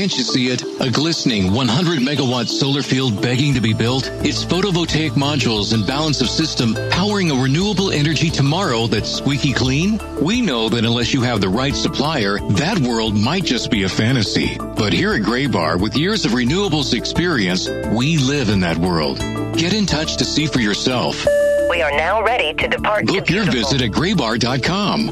Can't you see it? A glistening 100-megawatt solar field begging to be built? It's photovoltaic modules and balance of system powering a renewable energy tomorrow that's squeaky clean? We know that unless you have the right supplier, that world might just be a fantasy. But here at Graybar, with years of renewables experience, we live in that world. Get in touch to see for yourself. We are now ready to depart. Book your visit at graybar.com.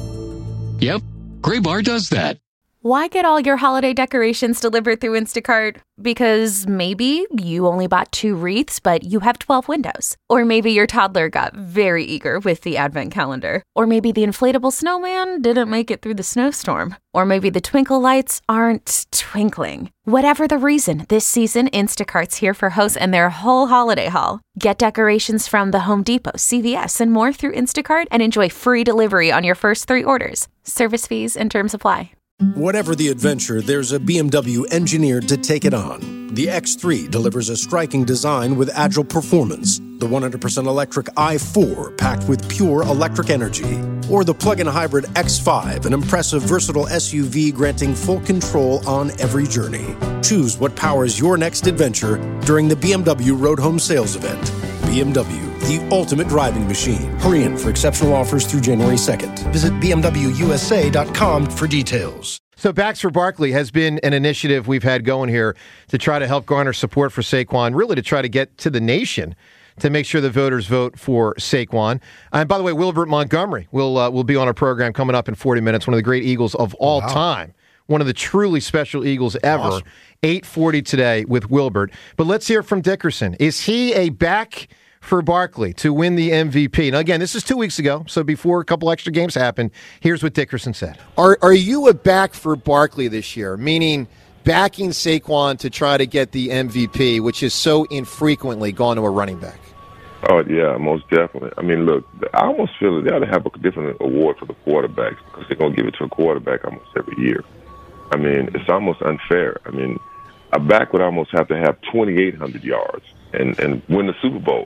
Yep, Graybar does that. Why get all your holiday decorations delivered through Instacart? Because maybe you only bought 2 wreaths, but you have 12 windows. Or maybe your toddler got very eager with the advent calendar. Or maybe the inflatable snowman didn't make it through the snowstorm. Or maybe the twinkle lights aren't twinkling. Whatever the reason, this season, Instacart's here for hosts and their whole holiday haul. Get decorations from the Home Depot, CVS, and more through Instacart and enjoy free delivery on your first 3 orders. Service fees and terms apply. Whatever the adventure, there's a BMW engineered to take it on. The X3 delivers a striking design with agile performance. The 100% electric i4 packed with pure electric energy. Or the plug-in hybrid X5, an impressive versatile SUV granting full control on every journey. Choose what powers your next adventure during the BMW Road Home Sales Event. BMW, the ultimate driving machine. Hurry in for exceptional offers through January 2nd. Visit BMWUSA.com for details. So Backs for Barkley has been an initiative we've had going here to try to help garner support for Saquon, really to try to get to the nation to make sure the voters vote for Saquon. And by the way, Wilbert Montgomery will be on our program coming up in 40 minutes, one of the great Eagles of all time. One of the truly special Eagles ever. Awesome. 8:40 today with Wilbert. But let's hear from Dickerson. Is he a back for Barkley to win the MVP? Now, again, this is 2 weeks ago, so before a couple extra games happened, here's what Dickerson said. Are you a back for Barkley this year, meaning backing Saquon to try to get the MVP, which is so infrequently gone to a running back? Oh, yeah, most definitely. I mean, look, I almost feel that they ought to have a different award for the quarterbacks because they're going to give it to a quarterback almost every year. I mean, it's almost unfair. I mean, a back would almost have to have 2,800 yards and win the Super Bowl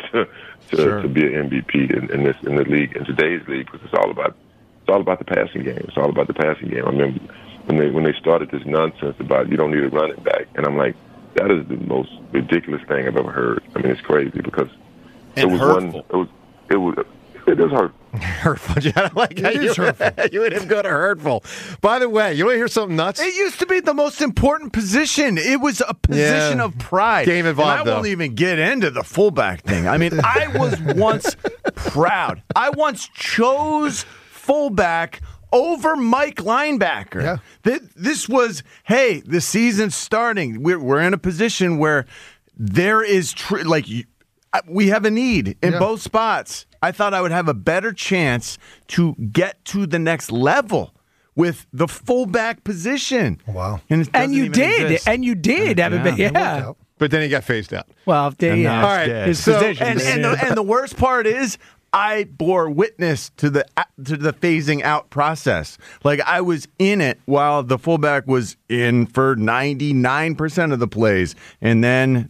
to be an MVP in the league, in today's league, because it's all about the passing game. It's all about the passing game. I mean, when they started this nonsense about you don't need a running back, and I'm like, that is the most ridiculous thing I've ever heard. I mean, it's crazy because it was hurtful. It is hurtful. Hurtful. I like how you would him go to hurtful. By the way, you want to hear something nuts? It used to be the most important position. It was a position of pride. Game involved, and I won't even get into the fullback thing. I mean, I was once proud. I once chose fullback over Mike linebacker. Yeah. This was, hey, the season's starting. We're in a position where there is we have a need in both spots. I thought I would have a better chance to get to the next level with the fullback position. Wow. And you did. And you did. Yeah. But then he got phased out. Well, all right. His position. And the worst part is, I bore witness to the phasing out process. Like, I was in it while the fullback was in for 99% of the plays, and then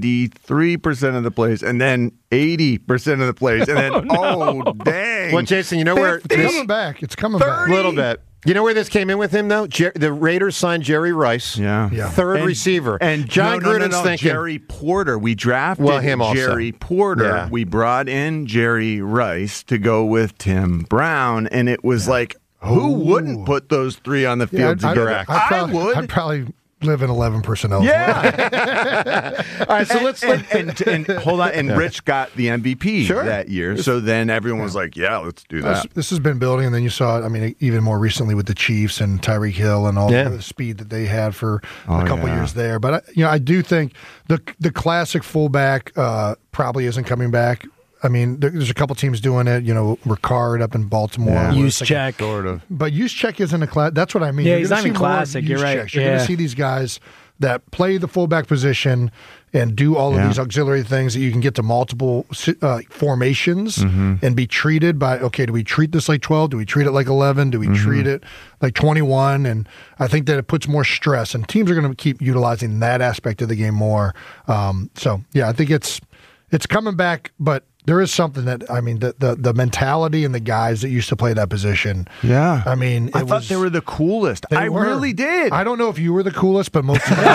93% of the plays, and then 80% of the plays, and then dang! Well, Jason, you know where it's coming back? It's coming back a little bit. You know where this came in with him, though? The Raiders signed Jerry Rice, third receiver. And John Gruden's thinking... Jerry Porter. We drafted him also. Jerry Porter. Yeah. We brought in Jerry Rice to go with Tim Brown, and it was like, who wouldn't put those three on the field together? I would. I'd probably live in 11 personnel. Yeah. All right, so let's hold on. And Rich got the MVP that year. So then everyone was like, yeah, let's do that. This has been building, and then you saw it, I mean, even more recently with the Chiefs and Tyreek Hill and all the speed that they had for a couple years there. But, I do think the classic fullback probably isn't coming back. I mean, there's a couple teams doing it. Ricard up in Baltimore. Juszczyk. Sort of. But Juszczyk isn't a class. That's what I mean. Yeah, he's not even classic. You're right. You're going to see these guys that play the fullback position and do all of these auxiliary things that you can get to multiple formations and be treated by, okay, do we treat this like 12? Do we treat it like 11? Do we treat it like 21? And I think that it puts more stress, and teams are going to keep utilizing that aspect of the game more. I think it's coming back, but there is something that, I mean, the mentality and the guys that used to play that position. Yeah. I mean, I thought they were the coolest. I really did. I don't know if you were the coolest, but most of them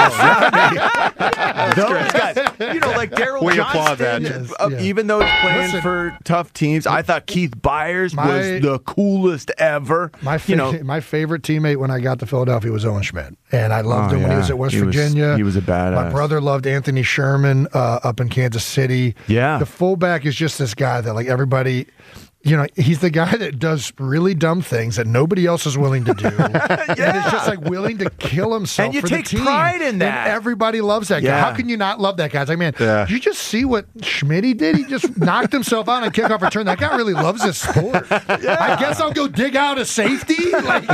those guys. You know, like Daryl Johnston, even though he's playing for tough teams, I thought Keith Byers was the coolest ever. My favorite teammate when I got to Philadelphia was Owen Schmidt, and I loved him when he was at West Virginia. He was a badass. My brother loved Anthony Sherman up in Kansas City. Yeah. The fullback is just this guy that, like, everybody, you know, he's the guy that does really dumb things that nobody else is willing to do. And is just like willing to kill himself and you for take the team. pride in that. And everybody loves that guy. How can you not love that guy? It's like, man, did you just see what Schmitty did? He just knocked himself out on kickoff return. That guy really loves this sport. I guess I'll go dig out a safety. Like,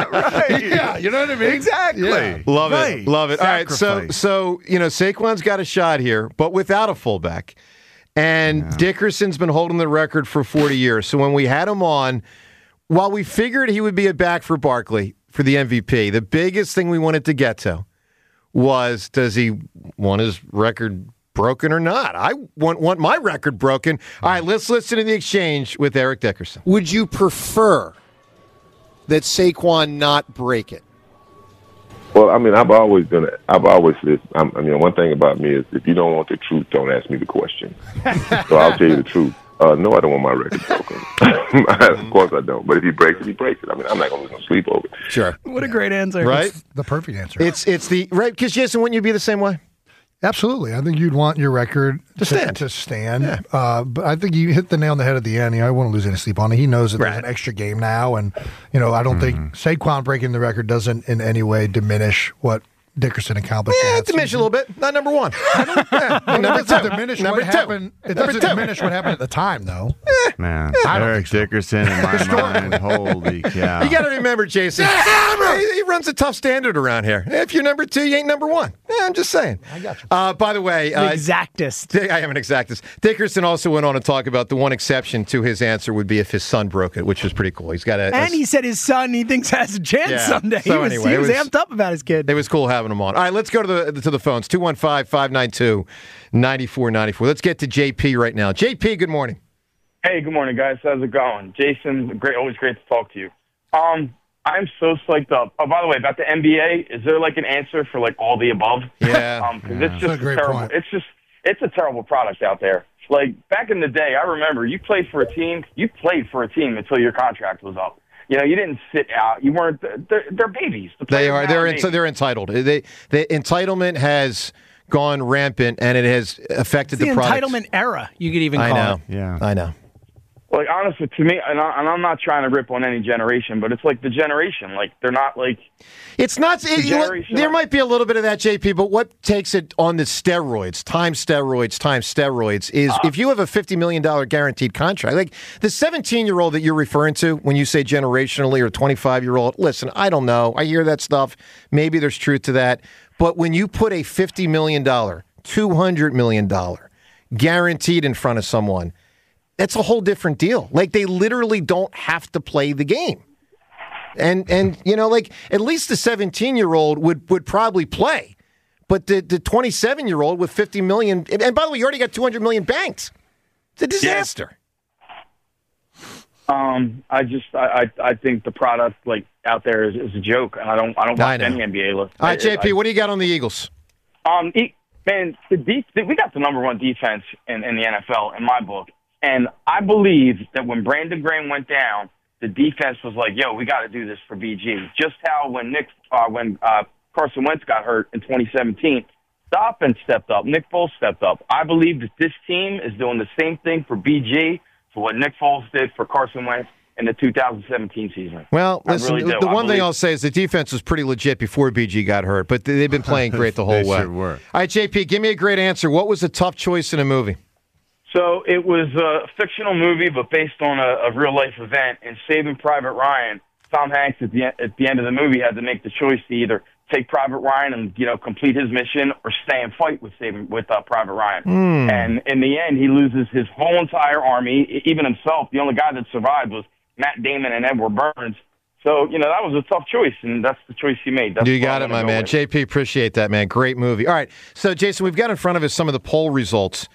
yeah, you know what I mean? Exactly. Yeah. Love it. All right, so you know, Saquon's got a shot here, but without a fullback. And Dickerson's been holding the record for 40 years. So when we had him on, while we figured he would be a back for Barkley for the MVP, the biggest thing we wanted to get to was, does he want his record broken or not? I want my record broken. All right, let's listen to the exchange with Eric Dickerson. Would you prefer that Saquon not break it? Well, I mean, I've always listened. I mean, one thing about me is if you don't want the truth, don't ask me the question. So I'll tell you the truth. No, I don't want my record broken. Of course I don't. But if he breaks it, he breaks it. I mean, I'm not going to lose no sleep over it. Sure. What a great answer. Right? It's the perfect answer. It's the right, because Jason, wouldn't you be the same way? Absolutely. I think you'd want your record to stand. Yeah. But I think you hit the nail on the head at the end. I wouldn't lose any sleep on it. He knows that there's an extra game now. And, you know, I don't think Saquon breaking the record doesn't in any way diminish what Dickerson accomplished. Yeah, it diminished a little bit. Not number one. It doesn't diminish what happened. It doesn't diminish what happened at the time, though. Man, Eric Dickerson in my mind, holy cow. You got to remember, Jason, he runs a tough standard around here. If you're number two, you ain't number one. Yeah, I'm just saying. I got you. By the way, exactist. I am an exactist. Dickerson also went on to talk about the one exception to his answer would be if his son broke it, which was pretty cool. He's got and he said his son he thinks has a chance someday. So he was amped up about his kid. It was cool having him on. All right, let's go to the phones. 215-592-9494. Let's get to JP right now. JP, good morning. Hey, good morning, guys. How's it going? Jason, always great to talk to you. I'm so psyched up. Oh, by the way, about the NBA, is there like an answer for like all the above? Yeah. Because it's just terrible. Point. It's a terrible product out there. Like back in the day, I remember you played for a team. You played for a team until your contract was up. You know, you didn't sit out. You weren't. They're babies. They are. They're entitled. The entitlement has gone rampant, and it has affected the product. Entitlement era. You could even call it. Yeah, I know. Like honestly, to me, and I'm not trying to rip on any generation, but it's like the generation. Like they're not like. It's not. There might be a little bit of that, JP, but what takes it on the steroids, times steroids, is if you have a $50 million guaranteed contract, like the 17-year-old that you're referring to when you say generationally or 25-year-old, listen, I don't know. I hear that stuff. Maybe there's truth to that. But when you put a $50 million, $200 million guaranteed in front of someone, that's a whole different deal. Like, they literally don't have to play the game. And you know, like, at least the 17-year-old would probably play. But the 27-year-old with $50 million, and by the way, you already got $200 million banked. It's a disaster. I think the product like out there is a joke. I don't watch any NBA. All right, JP, what do you got on the Eagles? Man, we got the number one defense in the NFL in my book. And I believe that when Brandon Graham went down, the defense was like, "Yo, we got to do this for BG." Just how when Carson Wentz got hurt in 2017, the offense stepped up. Nick Foles stepped up. I believe that this team is doing the same thing for BG for what Nick Foles did for Carson Wentz in the 2017 season. Well, listen, the one thing I'll say is the defense was pretty legit before BG got hurt, but they've been playing great the whole way. Sure were. All right, JP, give me a great answer. What was a tough choice in a movie? So it was a fictional movie, but based on a real-life event. In Saving Private Ryan, Tom Hanks at the end of the movie had to make the choice to either take Private Ryan and complete his mission, or stay and fight with Private Ryan. And in the end, he loses his whole entire army, even himself. The only guy that survived was Matt Damon and Edward Burns. So, that was a tough choice, and that's the choice he made. That's you got it, my man. JP, appreciate that, man. Great movie. All right, so, Jason, we've got in front of us some of the poll results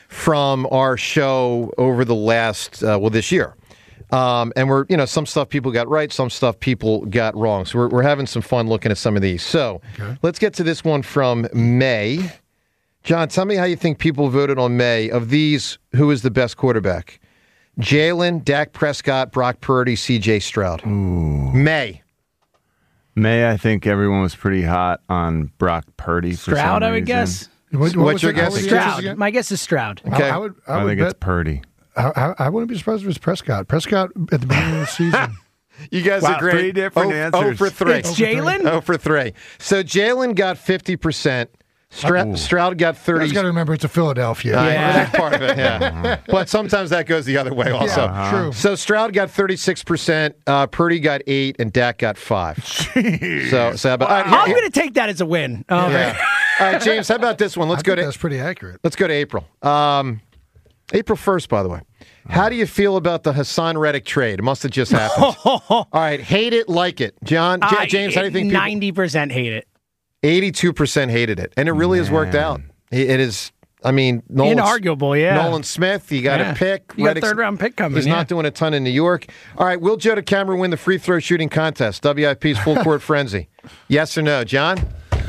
from our show over the last, this year. And we're, some stuff people got right, some stuff people got wrong. So we're having some fun looking at some of these. So let's get to this one from May. John, tell me how you think people voted on May. Of these, who is the best quarterback? Jalen, Dak Prescott, Brock Purdy, C.J. Stroud. Ooh. May, I think everyone was pretty hot on Brock Purdy. Stroud, I would guess. What's your guess? Stroud. My guess is Stroud. Okay. I think it's Purdy. I wouldn't be surprised if it was Prescott. Prescott at the beginning of the season. You guys are great. 3 different answers. 0 for 3. It's Jalen? 0 for 3. So Jalen got 50%. Stroud got 30. You guys got to remember it's a Philadelphia. That part of it, yeah. But sometimes that goes the other way also. Yeah, true. So Stroud got 36%, Purdy got 8, and Dak got 5. Jeez. So about, I'm going to take that as a win. All right, James, how about this one? That's pretty accurate. Let's go to April. April 1st, by the way. How do you feel about the Hassan Reddick trade? It must have just happened. All right, hate it, like it. John, James, how do you think people... 90% hate it. 82% hated it, and it really has worked out. It is, inarguable, yeah. Nolan Smith, you got a pick. You got a third-round pick coming. He's not doing a ton in New York. All right, will Joe DeCamara win the free throw shooting contest? WIP's Full Court Frenzy. Yes or no, John?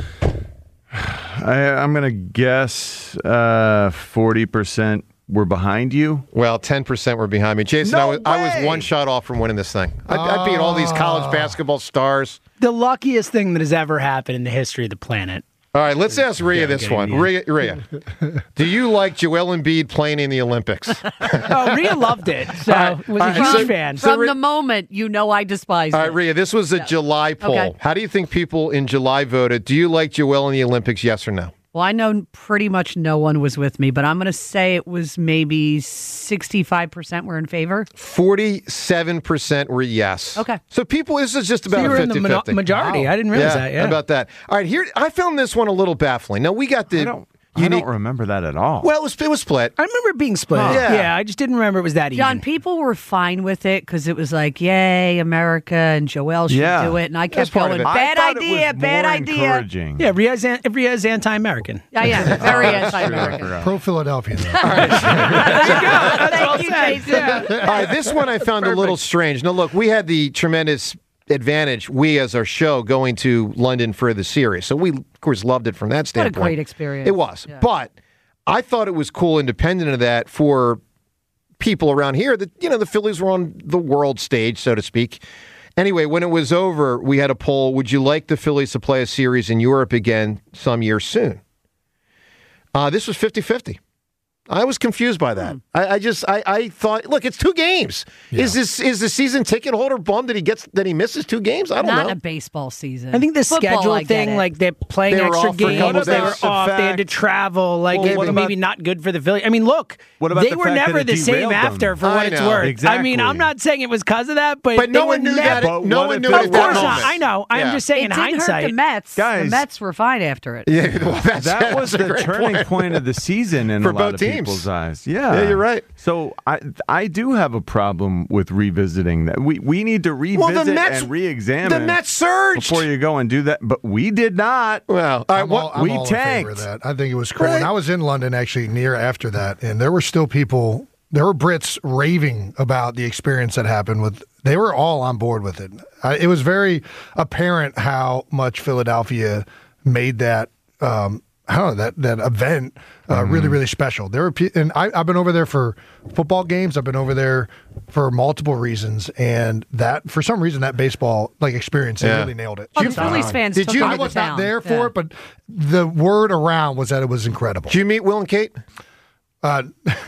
I'm going to guess 40% were behind you. Well, 10% were behind me. Jason, I was one shot off from winning this thing. I beat all these college basketball stars. The luckiest thing that has ever happened in the history of the planet. All right, let's ask Rhea this one. Rhea, do you like Joel Embiid playing in the Olympics? Rhea loved it, so was a huge fan. From the moment, I despised it. All right, Rhea, this was a July poll. Okay. How do you think people in July voted? Do you like Joel in the Olympics, yes or no? Well, I know pretty much no one was with me, but I'm going to say it was maybe 65% were in favor. 47% were yes. Okay. So this is just about you a 50-50. in the majority. Wow. I didn't realize that. Yeah. How about that? All right, here, I found this one a little baffling. Now, we got the... I don't remember that at all. Well, it was split. I remember it being split. Oh. Yeah, I just didn't remember it was that even. John, people were fine with it because it was like, yay, America, and Joel should do it. And I kept going, bad idea. Encouraging. Yeah, Rhea's anti-American. I am, very anti-American. Pro-Philadelphia. There you go. Thank you, Jason. All right, this one I found a little strange. Now, look, we had the tremendous advantage, as our show, going to London for the series. So we, of course, loved it from that standpoint. What a great experience. It was. Yeah. But I thought it was cool, independent of that, for people around here that, the Phillies were on the world stage, so to speak. Anyway, when it was over, we had a poll, would you like the Phillies to play a series in Europe again some year soon? This was 50-50. I was confused by that. I thought, look, it's 2 games. Yeah. Is the season ticket holder bummed that he misses 2 games? I don't know. Not a baseball season. I think the schedule thing, like they're playing extra games, they were off, they had to travel, maybe not good for the Phillies. I mean, look, they were never the same after, for what it's worth. Exactly. I mean, I'm not saying it was because of that, but no one knew that. No one knew it. Of course not. I know. I'm just saying, in hindsight, the Mets. Guys, the Mets were fine after it. Yeah, well, that was the turning point of the season in for a lot both of teams. People's eyes. Yeah, you're right. So I do have a problem with revisiting that. We need to revisit and re-examine. The Mets surged before you go and do that, but we did not. Well, I'm all in favor of that. I think it was cool. Right. And I was in London actually near after that, and there were still people. There were Brits raving about the experience that happened. They were all on board with it. It was very apparent how much Philadelphia made that. That event really, really special. There were, and I've been over there for football games. I've been over there for multiple reasons, and that for some reason that baseball experience they really nailed it. Well, the Phillies fans. I was not there for it, but the word around was that it was incredible. Did you meet Will and Kate? I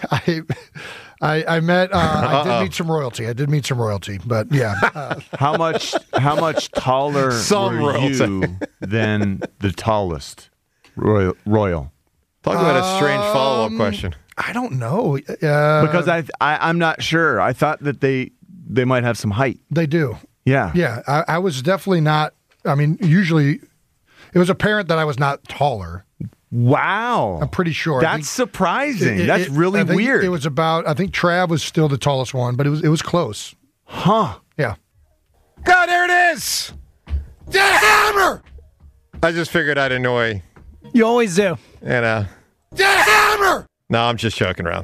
met. I did meet some royalty. But yeah. How much taller were you than the tallest? Royal. Talk about a strange follow-up question. I don't know. Because I'm not sure. I thought that they might have some height. They do. Yeah. Yeah. I was definitely not. I mean, usually it was apparent that I was not taller. Wow. I'm pretty sure. That's surprising. That's really weird. It was about, I think Trav was still the tallest one, but it was close. Huh. Yeah. God, there it is! The hammer! I just figured I'd annoy. You always do. And, the hammer! No, I'm just joking around.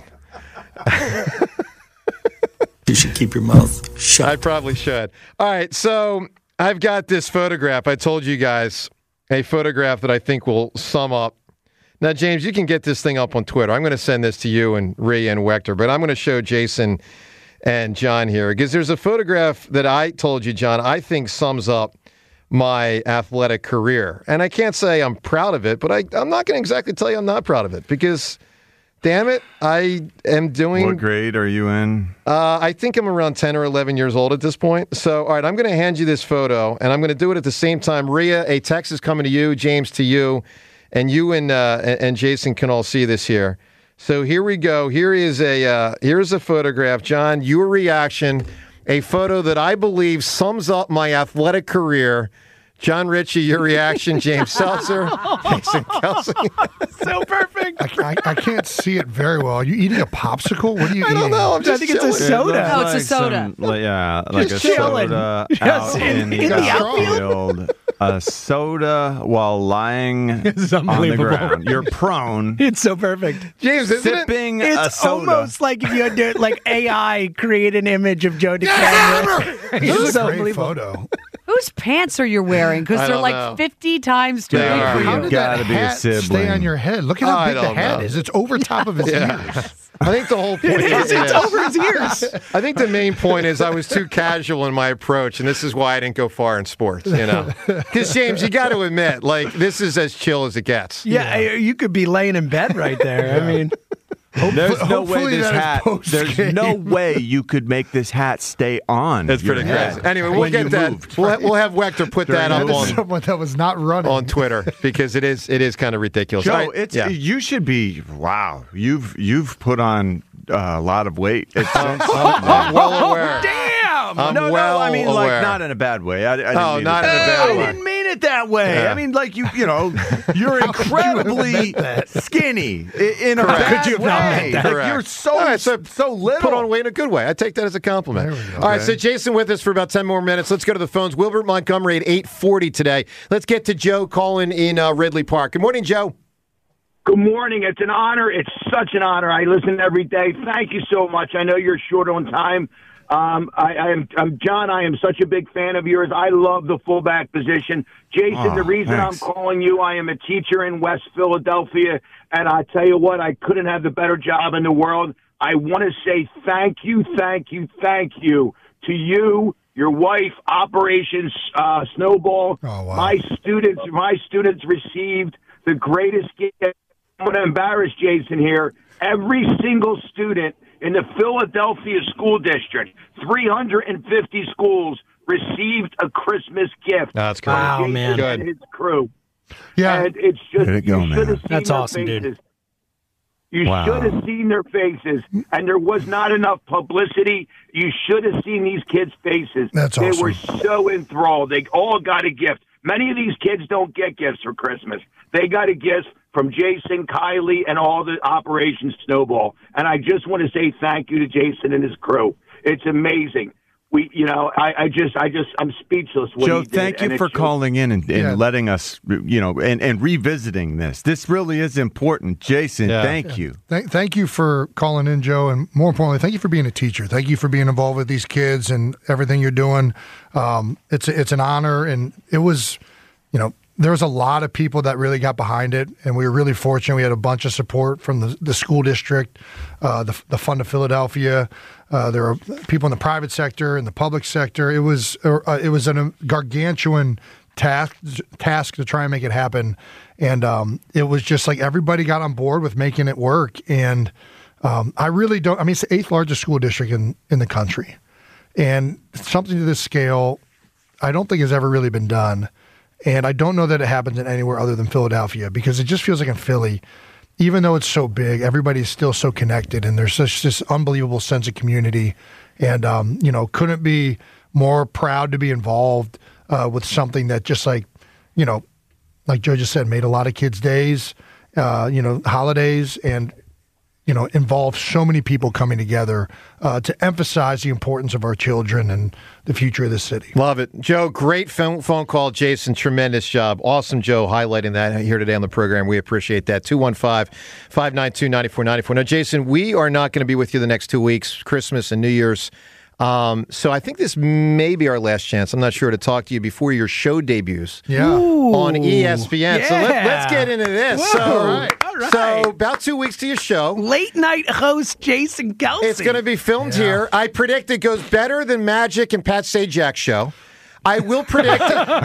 You should keep your mouth shut. I probably should. All right, so I've got this photograph. I told you guys a photograph that I think will sum up. Now, James, you can get this thing up on Twitter. I'm going to send this to you and Rhea and Wechter, but I'm going to show Jason and John here because there's a photograph that I told you, John, I think sums up my athletic career. And I can't say I'm proud of it, but I'm not going to exactly tell you I'm not proud of it because, damn it, I am doing... What grade are you in? I think I'm around 10 or 11 years old at this point. So, all right, I'm going to hand you this photo, and I'm going to do it at the same time. Rhea, a text is coming to you, James to you, and you and Jason can all see this here. So here we go. Here's a photograph. John, your reaction, a photo that I believe sums up my athletic career. John Ritchie, your reaction. James Seltzer, Jason Kelsey. So perfect. I can't see it very well. Are you eating a popsicle? What are you eating? I don't know. I think it's a soda. No, it's a soda. Like a chilling. soda Yes, out in in the the outfield. A soda while lying on the ground. You're prone. It's so perfect. James, isn't sipping it? a soda. Almost like if you had to, like AI create an image of Joe DeCamera. This is so a great photo. Whose pants are you wearing? Because I they're don't like know. 50 times too They big are. for How you. did Gotta that be a hat stay sibling. on your head? Look at how I big the don't hat know. is. It's over top of his Yeah. ears. I think the whole point is It's over his ears. I think the main point is I was too casual in my approach, and this is why I didn't go far in sports, you know. Because, James, you got to admit, like, this is as chill as it gets. Yeah, you could be laying in bed right there. I mean, There's no way Hopefully this that is hat. post-game. There's no way you could make this hat stay on. That's your pretty head crazy. Anyway, we'll when get you that. moved. We'll have Wechter put that up That is on someone that was not running. on Twitter because it is kind of ridiculous. Joe, All right, yeah. you should be. Wow, you've put on a lot of weight. I'm well aware. damn. I'm no, well I mean aware. like not in a bad way. I didn't mean not it in a that bad way. way. I didn't mean it that way. Yeah. I mean like you know, you're incredibly skinny in a Correct. bad Could you have not way. meant that? Like, Correct. you're so All right, so little. Put on weight in a good way. I take that as a compliment. There we go. All right, so Jason with us for about 10 more minutes. Let's go to the phones. Wilbert Montgomery at 8:40 today. Let's get to Joe calling in Ridley Park. Good morning, Joe. Good morning. It's an honor. It's such an honor. I listen every day. Thank you so much. I know you're short on time. I'm John. I am such a big fan of yours. I love the fullback position. Jason, the reason thanks. I'm calling you, I am a teacher in West Philadelphia, and I tell you what, I couldn't have the better job in the world. I want to say thank you to you, your wife, Operation Snowball. Oh, wow. My students received the greatest gift. I'm going to embarrass Jason here. Every single student in the Philadelphia school district, 350 schools, received a Christmas gift. That's great. Wow, Jason man. and his crew. Yeah. And it's just, Way to go, you should have man. seen That's their awesome, dude. faces. You Wow. should have seen their faces, and there was not enough publicity. You should have seen these kids' faces. That's They awesome. were so enthralled. They all got a gift. Many of these kids don't get gifts for Christmas. They got a gift from Jason, Kylie, and all the Operation Snowball. And I just want to say thank you to Jason and his crew. It's amazing. I'm speechless. What Joe, he did, thank and you it's for just- calling in and Yeah. letting us, and revisiting this. This really is important. Jason, Yeah. thank you. Thank you for calling in, Joe, and more importantly, thank you for being a teacher. Thank you for being involved with these kids and everything you're doing. It's an honor, and it was, there was a lot of people that really got behind it, and we were really fortunate. We had a bunch of support from the school district, the Fund of Philadelphia. There were people in the private sector and the public sector. It was a gargantuan task to try and make it happen, and it was just like everybody got on board with making it work. And I really don't. I mean, it's the 8th largest school district in the country, and something to this scale, I don't think has ever really been done. And I don't know that it happens in anywhere other than Philadelphia, because it just feels like in Philly, even though it's so big, everybody's still so connected, and there's such this unbelievable sense of community. And, couldn't be more proud to be involved with something that just like Joe just said, made a lot of kids' days, holidays. And, involve so many people coming together to emphasize the importance of our children and the future of the city. Love it. Joe, great phone call. Jason, tremendous job. Awesome, Joe, highlighting that here today on the program. We appreciate that. 215-592-9494. Now, Jason, we are not going to be with you the next 2 weeks, Christmas and New Year's. So I think this may be our last chance. I'm not sure to talk to you before your show debuts on ESPN. Yeah. So let's get into this. Whoa. So, All right. So about 2 weeks to your show. Late night host Jason Kelce. It's going to be filmed here. I predict it goes better than Magic and Pat Sajak's show. I will predict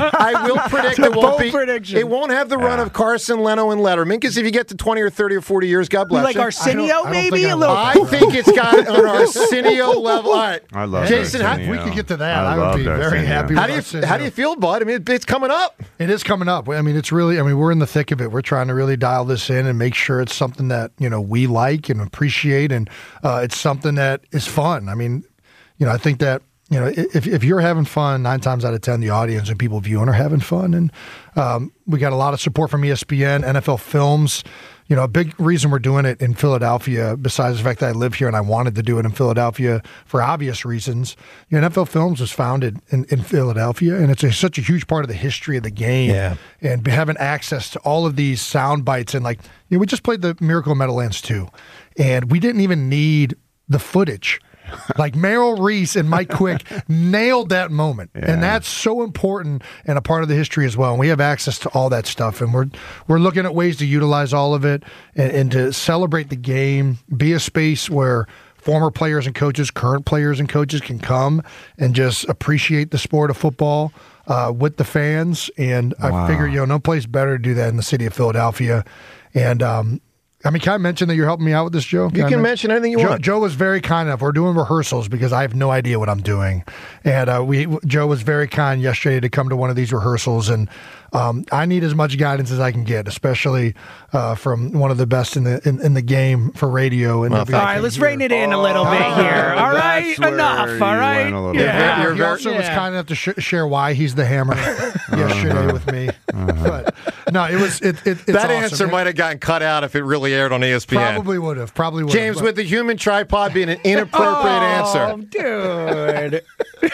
it won't be. Prediction. It won't have the run of Carson, Leno, and Letterman, because if you get to 20 or 30 or 40 years, God bless like you. Arsenio, maybe a little. I think it's got an Arsenio level. All right, I love Jason. Arsenio. If we could get to that, I would be very happy. How do you feel, bud? I mean, it's coming up. It is coming up. I mean, it's really. I mean, we're in the thick of it. We're trying to really dial this in and make sure it's something that we like and appreciate, and it's something that is fun. I mean, I think that. If you're having fun, 9 times out of 10, the audience and people viewing are having fun. And we got a lot of support from ESPN, NFL Films. A big reason we're doing it in Philadelphia, besides the fact that I live here and I wanted to do it in Philadelphia for obvious reasons, NFL Films was founded in Philadelphia, and it's such a huge part of the history of the game. Yeah. And having access to all of these sound bites. And we just played the Miracle in Meadowlands 2, and we didn't even need the footage. Like Merrill Reese and Mike Quick nailed that moment. Yeah. And that's so important and a part of the history as well. And we have access to all that stuff. And we're looking at ways to utilize all of it and to celebrate the game, be a space where former players and coaches, current players and coaches can come and just appreciate the sport of football with the fans. And I figure, no place better to do that in the city of Philadelphia. And, can I mention that you're helping me out with this, Joe? You can mention anything you want. Joe was very kind enough. We're doing rehearsals because I have no idea what I'm doing. And Joe was very kind yesterday to come to one of these rehearsals. And I need as much guidance as I can get, especially from one of the best in the game for radio. And all right, let's rein it in a little bit here. All right, enough. All right. He also was kind enough to share why he's the hammer yesterday with me. But no, it's that awesome. Answer might have gotten cut out if it really aired on ESPN. Probably would have. James, with the human tripod being an inappropriate answer. Dude.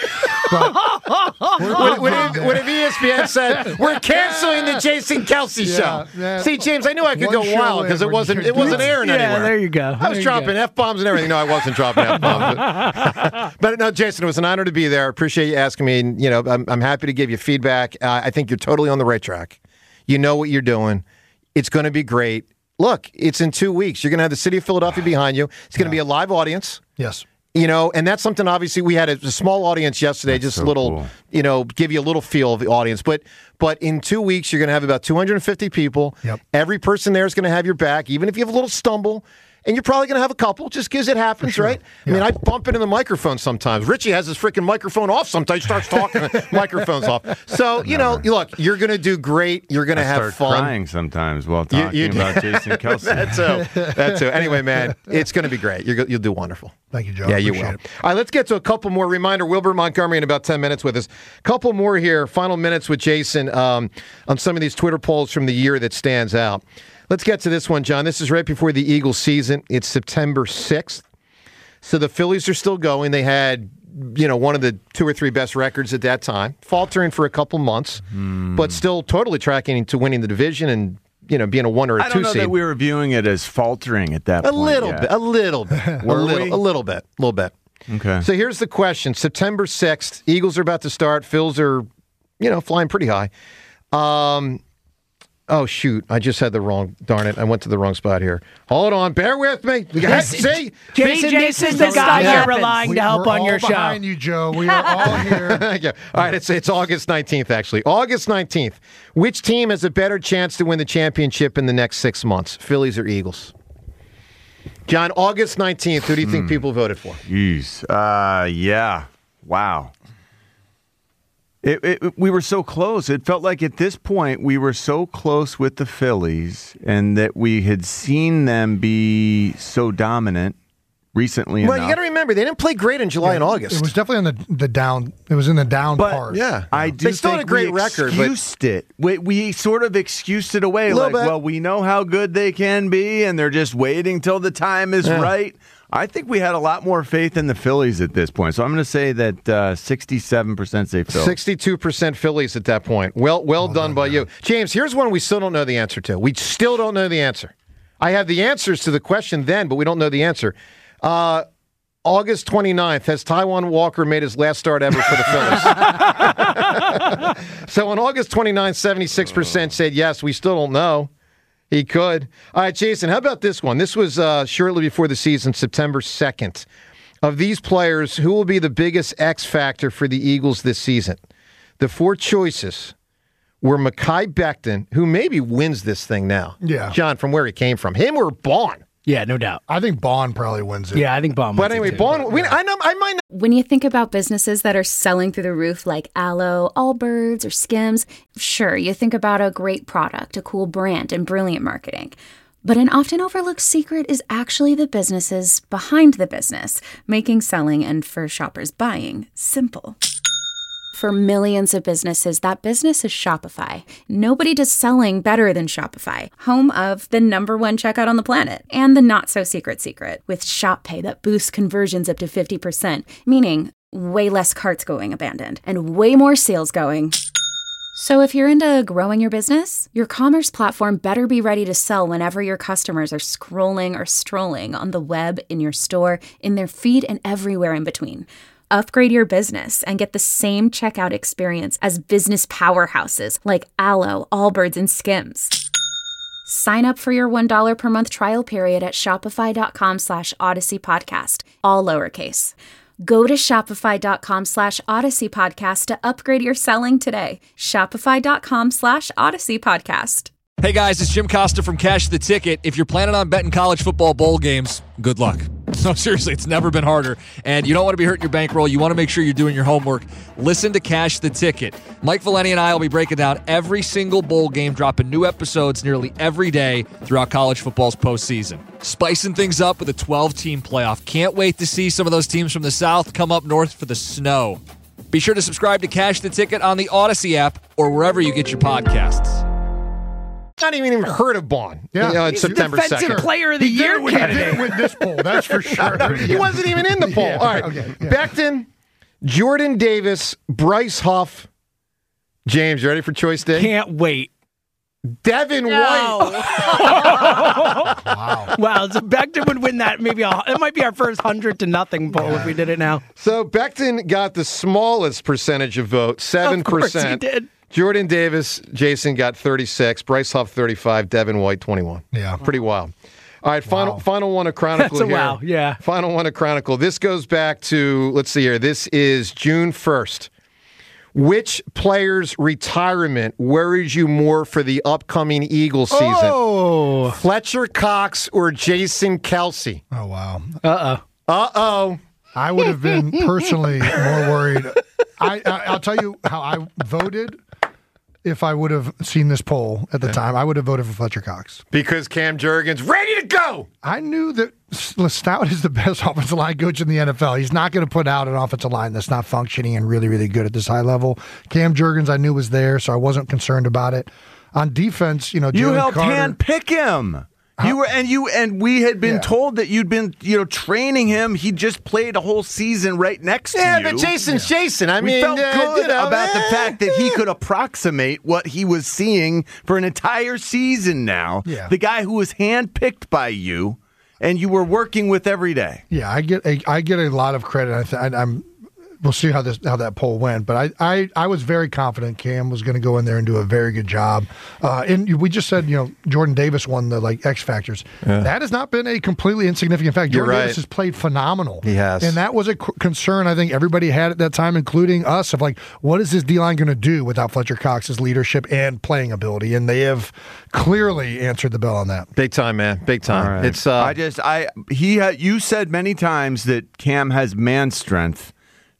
What if ESPN said we're canceling the Jason Kelce show? Yeah. See, James, I knew I could go wild because it wasn't airing anywhere. Yeah, there you go. I was dropping F-bombs and everything. No, I wasn't dropping F-bombs. But no, Jason, it was an honor to be there. I appreciate you asking me. And, I'm happy to give you feedback. I think you're totally on the right track. You know what you're doing. It's going to be great. Look, it's in 2 weeks. You're going to have the city of Philadelphia behind you. It's going to be a live audience. Yes. And that's something, obviously, we had a small audience yesterday, that's just so a little, cool. Give you a little feel of the audience. But in 2 weeks, you're going to have about 250 people. Yep. Every person there is going to have your back, even if you have a little stumble. And you're probably going to have a couple, just because it happens, sure. right? Yeah. I mean, I bump into the microphone sometimes. Richie has his freaking microphone off sometimes. He starts talking, microphone's off. So, look, you're going to do great. You're going to have fun. I start crying sometimes while talking about Jason Kelce. That too. Anyway, man, it's going to be great. You'll do wonderful. Thank you, Joe. Yeah, you will. All right, let's get to a couple more. Reminder, Wilbert Montgomery in about 10 minutes with us. Couple more here. Final minutes with Jason on some of these Twitter polls from the year that stands out. Let's get to this one, John. This is right before the Eagles season. It's September 6th. So the Phillies are still going. They had, one of the 2 or 3 best records at that time, faltering for a couple months, but still totally tracking to winning the division and, being a 1 or a 2 seed. I don't know that we were viewing it as faltering at that point. A little bit. Okay. So here's the question. September 6th, Eagles are about to start. Phils are, flying pretty high. Oh, shoot. I just had darn it. I went to the wrong spot here. Hold on. Bear with me. See? Jason's the guy you're relying to help on your show. We're all behind you, Joe. We are all here. Yeah. All right. It's August 19th, actually. August 19th. Which team has a better chance to win the championship in the next 6 months? Phillies or Eagles? John, August 19th. Who do you think people voted for? Jeez. Yeah. Wow. We were so close. It felt like at this point we were so close with the Phillies and that we had seen them be so dominant recently Well, enough. you got to remember, they didn't play great in July and August. It was definitely on the down. It was in the down part. Yeah. I do They still think had a great we record, excused it. We sort of excused it away. Little Like, bit. well, we know how good they can be, and they're just waiting till the time is right. I think we had a lot more faith in the Phillies at this point. So I'm going to say that 67% say Phillies. 62% Phillies at that point. Well done by you. James, here's one we still don't know the answer to. We still don't know the answer. I have the answers to the question then, but we don't know the answer. August 29th, has Taijuan Walker made his last start ever for the Phillies? So on August 29th, 76% said yes. We still don't know. He could. All right, Jason, how about this one? This was shortly before the season, September 2nd. Of these players, who will be the biggest X factor for the Eagles this season? The 4 choices were Mekhi Becton, who maybe wins this thing now. Yeah. John, from where he came from. Him or Bond? Yeah, no doubt. I think Bond probably wins it. Yeah, I think Bond wins But anyway, it too. Bond, I might not. When you think about businesses that are selling through the roof like Aloe, Allbirds, or Skims, sure, you think about a great product, a cool brand, and brilliant marketing. But an often overlooked secret is actually the businesses behind the business, making selling and for shoppers buying simple. For millions of businesses, that business is Shopify. Nobody does selling better than Shopify, home of the #1 checkout on the planet and the not-so-secret secret with Shop Pay that boosts conversions up to 50%, meaning way less carts going abandoned and way more sales going. So if you're into growing your business, your commerce platform better be ready to sell whenever your customers are scrolling or strolling on the web, in your store, in their feed, and everywhere in between. Upgrade your business and get the same checkout experience as business powerhouses like Aloe, Allbirds, and Skims. Sign up for your $1 per month trial period at shopify.com/Odyssey Podcast, all lowercase. Go to shopify.com/Odyssey Podcast to upgrade your selling today. Shopify.com/Odyssey Podcast. Hey guys, it's Jim Costa from Cash the Ticket. If you're planning on betting college football bowl games, good luck. No, seriously, it's never been harder. And you don't want to be hurting your bankroll. You want to make sure you're doing your homework. Listen to Cash the Ticket. Mike Valeni and I will be breaking down every single bowl game, dropping new episodes nearly every day throughout college football's postseason. Spicing things up with a 12-team playoff. Can't wait to see some of those teams from the South come up north for the snow. Be sure to subscribe to Cash the Ticket on the Odyssey app or wherever you get your podcasts. Not even heard of Bond. Yeah. It's September 2nd. Defensive Player of the Year candidate. Didn't win this poll, that's for sure. He wasn't even in the poll. Yeah, All right. okay, yeah. Becton, Jordan Davis, Bryce Huff. James, you ready for choice day? Can't wait. Devin White. Wow, so Becton would win that. It might be our first 100-0 poll if we did it now. So Becton got the smallest percentage of votes, 7%. Of course he did. Jordan Davis, Jason got 36, Bryce Huff 35, Devin White 21. Yeah. Pretty wild. All right, final one of Chronicle That's a here. wow, yeah. Final one of Chronicle. This goes back to, let's see here, this is June 1st. Which player's retirement worries you more for the upcoming Eagles season? Oh. Fletcher Cox or Jason Kelce? Oh, wow. Uh-oh. I would have been personally more worried. I'll tell you how I voted if I would have seen this poll at the time. I would have voted for Fletcher Cox. Because Cam Jurgens ready to go. I knew that Stout is the best offensive line coach in the NFL. He's not going to put out an offensive line that's not functioning and really, really good at this high level. Cam Jurgens I knew was there, so I wasn't concerned about it. On defense, you helped handpick him. We had been told that you'd been, training him. He just played a whole season right next to you. Yeah, but Jason's Jason. We felt good about the fact that he could approximate what he was seeing for an entire season now. Yeah. The guy who was handpicked by you and you were working with every day. Yeah, I get a lot of credit. We'll see how that poll went, but I was very confident Cam was going to go in there and do a very good job. And we just said, Jordan Davis won the X Factors. Yeah. That has not been a completely insignificant fact. Jordan Davis has played phenomenal. He has, and that was a concern I think everybody had at that time, including us, of what is this D-line going to do without Fletcher Cox's leadership and playing ability? And they have clearly answered the bell on that. Big time, man. Big time. Right. It's you said many times that Cam has man strength.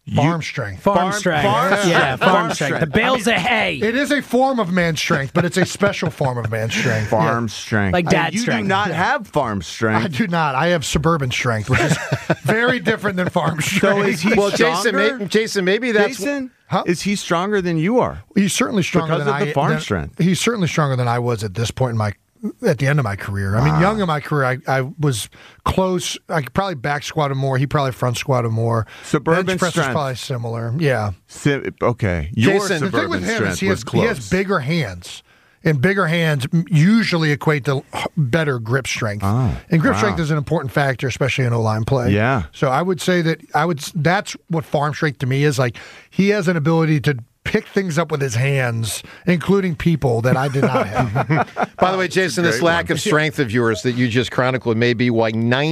Farm strength. Farm strength. Yeah, farm strength. The bales of hay. It is a form of man strength, but it's a special form of man strength. Farm strength. Like dad you strength. You do not have farm strength. I do not. I have suburban strength, which is very different than farm strength. So is he stronger? Jason, maybe that's... Jason? Is he stronger than you are? He's certainly stronger because of the farm strength. He's certainly stronger than I was at this point at the end of my career. I mean, young in my career, I was close. I could probably back squatted more. He probably front squatted more. Suburban bench press strength was probably similar. Yeah. Okay. Your Jason, the thing with him is he close. has bigger hands. And bigger hands usually equate to better grip strength. And grip strength is an important factor, especially in O-line play. Yeah. So I would say that's what farm strength to me is. Like, he has an ability to pick things up with his hands, including people that I did not have. By the way, Jason, this lack of strength of yours that you just chronicled may be why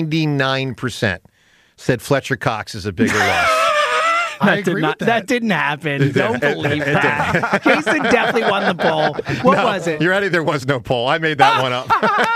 99% said Fletcher Cox is a bigger loss. That didn't happen. Don't believe that. Jason definitely won the poll. What was it? You're ready? There was no poll. I made that one up.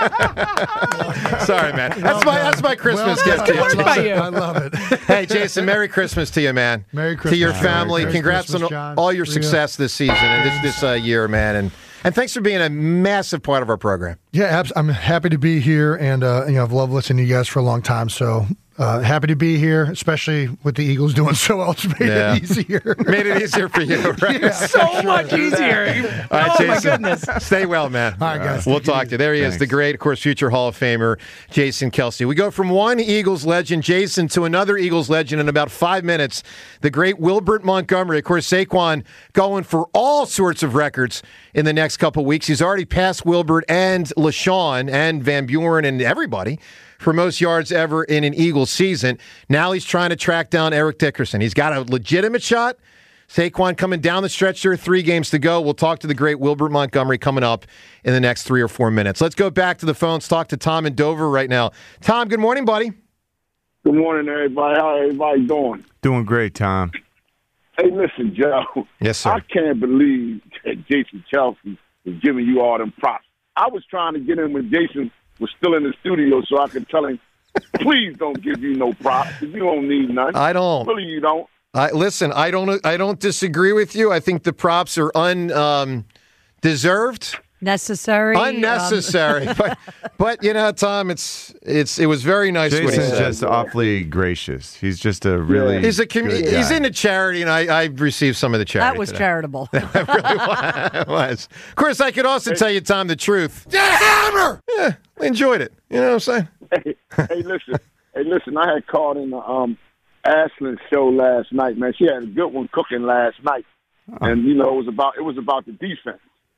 Sorry, man. That's my Christmas gift to you. I love it. Hey, Jason, Merry Christmas to you, man. Merry Christmas. To your family. Congrats Christmas, on all your success this season and this year, man. And thanks for being a massive part of our program. Yeah, I'm happy to be here, and I've loved listening to you guys for a long time. So happy to be here, especially with the Eagles doing so well. It's made it easier. Made it easier for you, right? Yeah, so much easier. All right, oh, Jason, my goodness. Stay well, man. All right, guys. We'll talk to you. There he is, the great, of course, future Hall of Famer, Jason Kelce. We go from one Eagles legend, Jason, to another Eagles legend in about 5 minutes. The great Wilbert Montgomery. Of course, Saquon going for all sorts of records in the next couple weeks. He's already passed Wilbert and LaShawn and Van Buren and everybody for most yards ever in an Eagles season. Now he's trying to track down Eric Dickerson. He's got a legitimate shot. Saquon coming down the stretch there, 3 games to go. We'll talk to the great Wilbert Montgomery coming up in the next 3 or 4 minutes. Let's go back to the phones, talk to Tom in Dover right now. Tom, good morning, buddy. Good morning, everybody. How everybody doing? Doing great, Tom. Hey, listen, Joe. Yes, sir. I can't believe that Jason Kelce is giving you all them props. I was trying to get in when Jason was still in the studio so I could tell him, please don't give you no props. You don't need none. I don't. Really, you don't. Listen, I don't disagree with you. I think the props are undeserved. Necessary. Unnecessary. but you know, Tom, it was very nice Jason's what he said. Just awfly gracious. He's just a really he's into charity, and I received some of the charity. That was today. charitable. That really was. Of course, I could also tell you, Tom, the truth. Hammer! Yeah, I enjoyed it. You know what I'm saying? Hey, listen. I had called in the Ashland show last night, man. She had a good one cooking last night, and it was about the defense,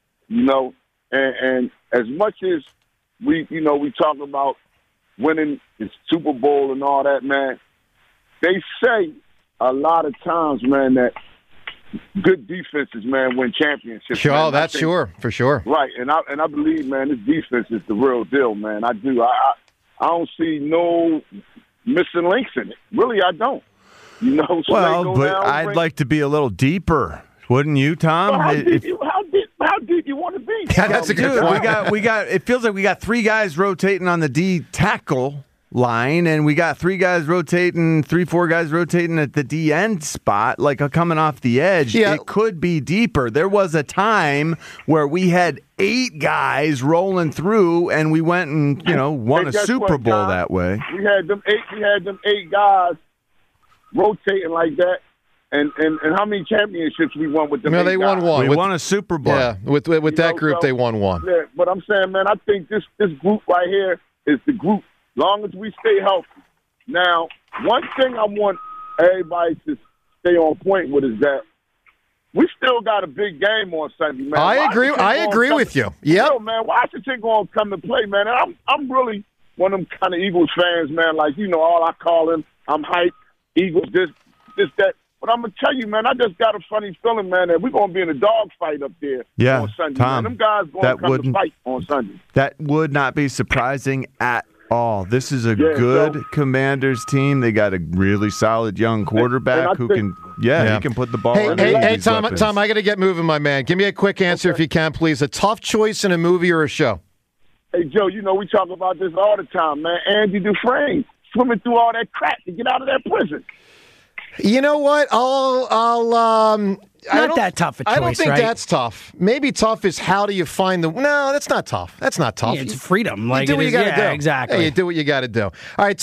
and as much as we talk about winning the Super Bowl and all that, man, they say a lot of times, man, that good defenses, man, win championships. Sure, man. that's for sure. Right, and I believe, man, this defense is the real deal, man. I do. I don't see no missing links in it. Really, I don't. Well, but I'd like to be a little deeper, wouldn't you, Tom? Well, how deep you want to be? Yeah, that's a good point. We got. It feels like we got 3 guys rotating on the D tackle line, and we got 3 guys rotating, 3-4 guys rotating at the D end spot, like coming off the edge. Yeah. It could be deeper. There was a time where we had 8 guys rolling through, and we went and won a Super Bowl that way. We had them 8 guys rotating like that. And how many championships we won with them? No, they won one. We won a Super Bowl. Yeah, with that group, they won one. Yeah, but I'm saying, man, I think this group right here is the group. Long as we stay healthy. Now, one thing I want everybody to stay on point with is that we still got a big game on Sunday, man. I agree with you. Yeah, man, Washington going to come to play, man. And I'm really one of them kind of Eagles fans, man. Like all I call them, I'm hyped. Eagles, this, that. But I'm going to tell you, man, I just got a funny feeling, man, that we're going to be in a dog fight up there on Sunday. Tom, man. Them guys going to come to fight on Sunday. That would not be surprising at all. This is a good Commanders team. They got a really solid young quarterback who can he can put the ball in. Hey, Tom, I got to get moving, my man. Give me a quick answer if you can, please. A tough choice in a movie or a show? Hey, Joe, we talk about this all the time, man. Andy Dufresne swimming through all that crap to get out of that prison. You know what? Not that tough a choice, I don't think right? that's tough. Maybe tough is how do you find the... No, that's not tough. That's not tough. Yeah, it's freedom. Like, you do what you got to do. Exactly. Hey, you do what you got to do. All right,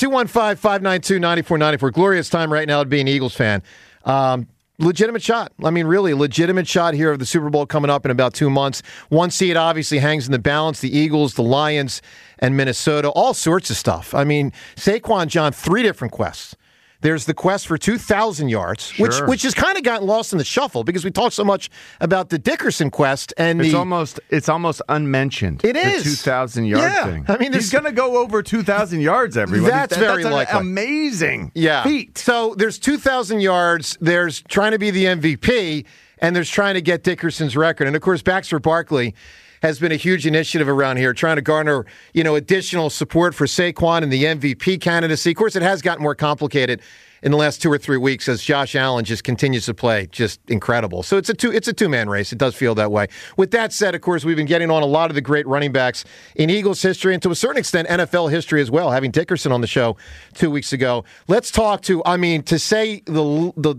215-592-9494. Glorious time right now to be an Eagles fan. Legitimate shot. I mean, really, legitimate shot here of the Super Bowl coming up in about 2 months. One seed obviously hangs in the balance. The Eagles, the Lions, and Minnesota. All sorts of stuff. I mean, Saquon, John, 3 different quests. There's the quest for 2,000 yards, sure. which has kind of gotten lost in the shuffle because we talk so much about the Dickerson quest and it's almost unmentioned. It is the 2,000-yard thing. I mean, he's going to go over 2,000 yards. Everyone. That's very an likely. Amazing. feat. So there's 2,000 yards. There's trying to be the MVP, and there's trying to get Dickerson's record. And of course, Baxter Barkley has been a huge initiative around here, trying to garner, additional support for Saquon and the MVP candidacy. Of course, it has gotten more complicated in the last 2 or 3 weeks as Josh Allen just continues to play just incredible. So it's a two-man race. It does feel that way. With that said, of course, we've been getting on a lot of the great running backs in Eagles history and to a certain extent NFL history as well, having Dickerson on the show 2 weeks ago. Let's talk to say the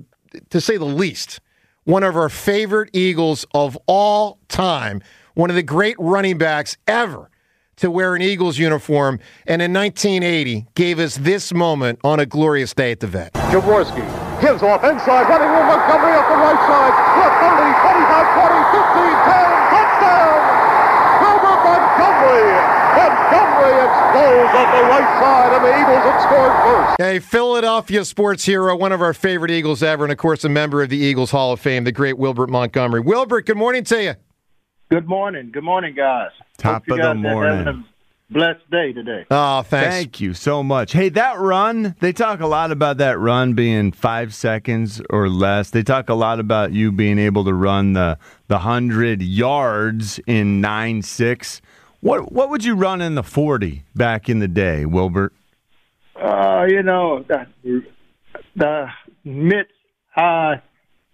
least, one of our favorite Eagles of all time, one of the great running backs ever to wear an Eagles uniform, and in 1980 gave us this moment on a glorious day at the Vet. Jaworski gives off inside, running with Montgomery up the right side. Look, 30, 25, 20, 10, touchdown! Montgomery explodes up the right side, and the Eagles have scored first. Hey, Philadelphia sports hero, one of our favorite Eagles ever, and of course a member of the Eagles Hall of Fame, the great Wilbert Montgomery. Wilbert, good morning to you. Good morning. Good morning, guys. Top of the morning. Having a blessed day today. Oh, thanks. Thank you so much. Hey, that run, they talk a lot about that run being 5 seconds or less. They talk a lot about you being able to run the 100 yards in 9.6. What would you run in the 40 back in the day, Wilbert? The mid-high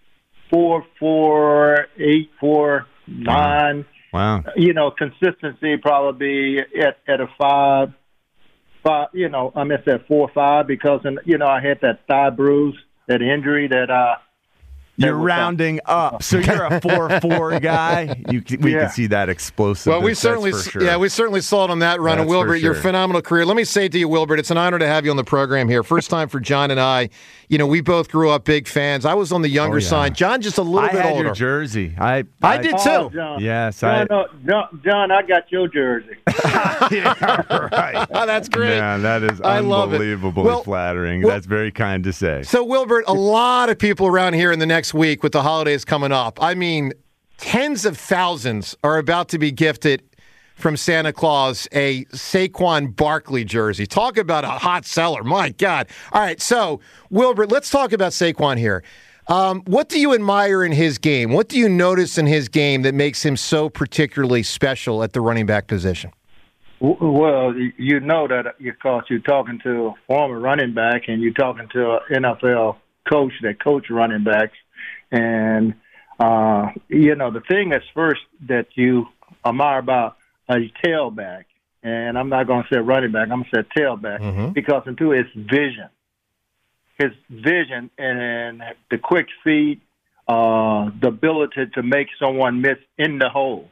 4.4, 8.4, 9. Wow. Consistency probably at a 5. I'm at that 4.5 because I had that thigh bruise, that injury that you're rounding up, so you're a 4.4 guy. We can see that explosive. Well, we certainly saw it on that run. And Wilbert, your phenomenal career. Let me say to you, Wilbert, it's an honor to have you on the program here. First time for John and I. We both grew up big fans. I was on the younger side. John just a little bit older. I had your jersey. I did too. John. Yes, John, I got your jersey. Yeah, right. That's great. Yeah, that is unbelievably flattering. That's very kind to say. So, Wilbert, a lot of people around here in the next week with the holidays coming up. I mean, tens of thousands are about to be gifted from Santa Claus a Saquon Barkley jersey. Talk about a hot seller. My God. All right, so, Wilbert, let's talk about Saquon here. What do you admire in his game? What do you notice in his game that makes him so particularly special at the running back position? Well, you know that because you're talking to a former running back and you're talking to an NFL coach that coach running backs. And, the thing that's first that you admire about a tailback, and I'm not going to say running back, I'm going to say tailback, because into his vision. His vision and the quick feet, the ability to make someone miss in the hole.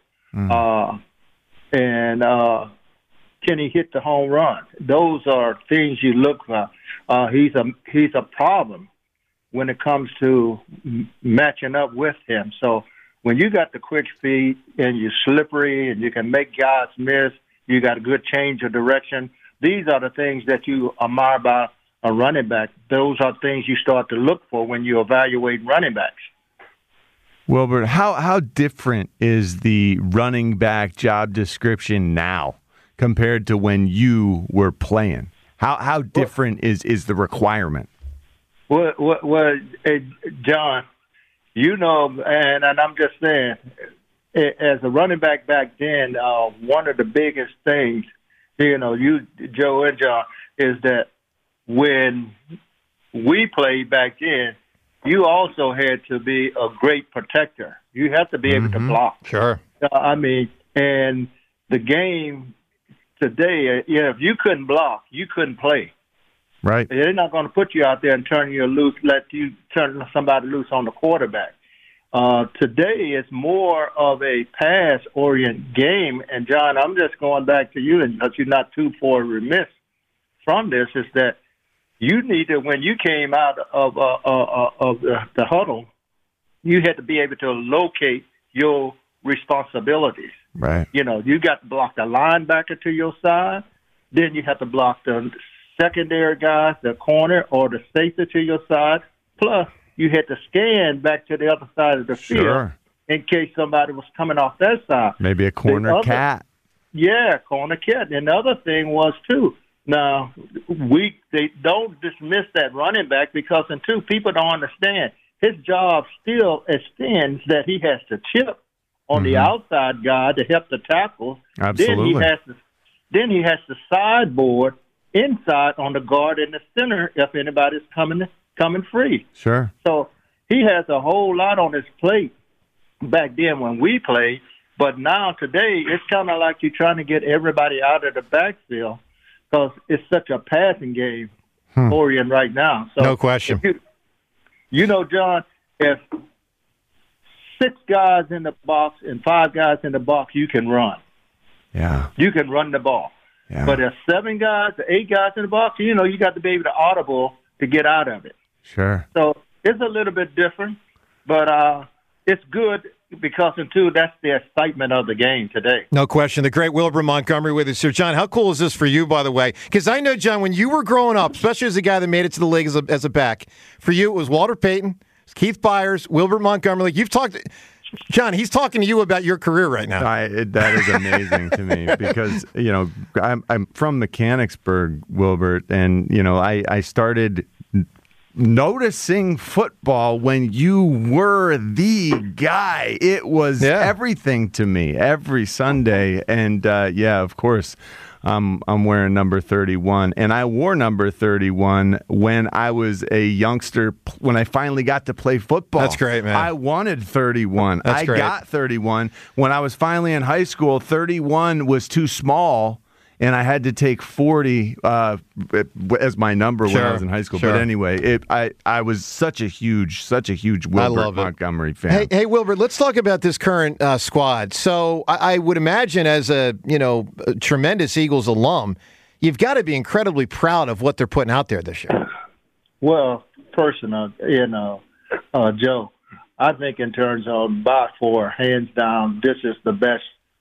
And can he hit the home run? Those are things you look for. He's a problem when it comes to matching up with him. So when you got the quick feet and you're slippery and you can make guys miss, you got a good change of direction. These are the things that you admire about a running back. Those are things you start to look for when you evaluate running backs. Wilbert, how different is the running back job description now compared to when you were playing? How different is the requirement? Well, John, and I'm just saying, as a running back then, one of the biggest things, Joe and John, is that when we played back then, you also had to be a great protector. You have to be able to block. Sure. And the game today, if you couldn't block, you couldn't play. Right. They're not going to put you out there and turn somebody loose on the quarterback. Today it's more of a pass-oriented game. And, John, I'm just going back to you, because you're not too far remiss from this, is that you need to, when you came out of the huddle, you had to be able to locate your responsibilities. Right. You got to block the linebacker to your side. Then you have to block the secondary guys, the corner or the safety to your side. Plus, you had to scan back to the other side of the field in case somebody was coming off that side. Maybe a corner cat. Yeah, corner cat. And the other thing was, too, now, they don't dismiss that running back because, people don't understand, his job still extends that he has to chip on the outside guy to help the tackles. Absolutely. Then he has to sideboard inside on the guard in the center if anybody's coming free. Sure. So he has a whole lot on his plate back then when we played, but now today it's kind of like you're trying to get everybody out of the backfield because it's such a passing game oriented right now. So no question. John, if 6 guys in the box and 5 guys in the box, you can run. Yeah. You can run the ball. Yeah. But if 7 guys, 8 guys in the box, you got to be able to audible to get out of it. Sure. So it's a little bit different, but it's good because, that's the excitement of the game today. No question. The great Wilbur Montgomery with us here. John, how cool is this for you, by the way? Because I know, John, when you were growing up, especially as a guy that made it to the league as a back, for you it was Walter Payton, Keith Byers, Wilbur Montgomery. You've talked... John, he's talking to you about your career right now. That is amazing to me because, I'm from Mechanicsburg, Wilbert, and, I started noticing football when you were the guy. It was everything to me every Sunday. And, of course, I'm wearing number 31, and I wore number 31 when I was a youngster, when I finally got to play football. That's great, man. I wanted 31. I got 31. When I was finally in high school, 31 was too small, and I had to take 40 as my number when I was in high school. But anyway, I was such a huge Wilbur Montgomery fan. Hey, Wilbur, let's talk about this current squad. So I would imagine as a tremendous Eagles alum, you've got to be incredibly proud of what they're putting out there this year. Well, personally, Joe, I think in terms of by far, hands down, this is the best